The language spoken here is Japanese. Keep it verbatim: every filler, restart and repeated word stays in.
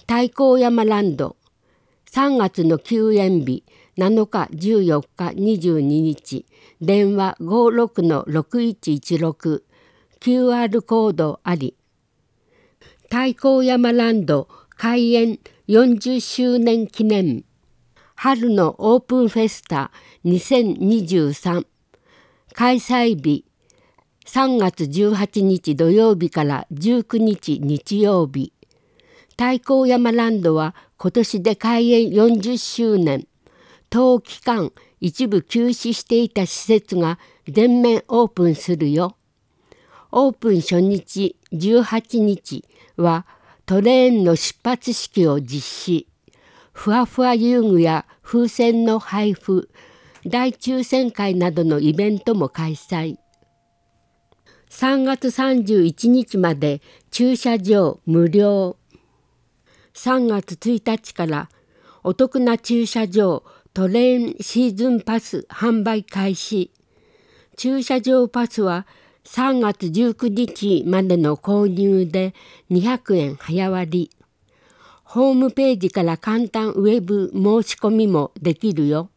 太閤山ランドさんがつの休園日なのかじゅうよっかにじゅうににち電話 ごーろくのろくいちいちろく キューアール コードあり。太閤山ランド開園よんじゅっしゅうねん記念春のオープンフェスタにせんにじゅうさん開催日さんがつじゅうはちにち土曜日からじゅうくにち日曜日。太閤山ランドは今年で開園よんじゅっしゅうねん。当期間一部休止していた施設が全面オープンするよ。オープン初日じゅうはちにちはトレーンの出発式を実施。ふわふわ遊具や風船の配布、大抽選会などのイベントも開催。さんがつさんじゅういちにちまで駐車場無料。さんがつついたちからお得な駐車場トレーンシーズンパス販売開始。駐車場パスはさんがつじゅうくにちまでの購入でにひゃくえん早割り。ホームページから簡単ウェブ申し込みもできるよ。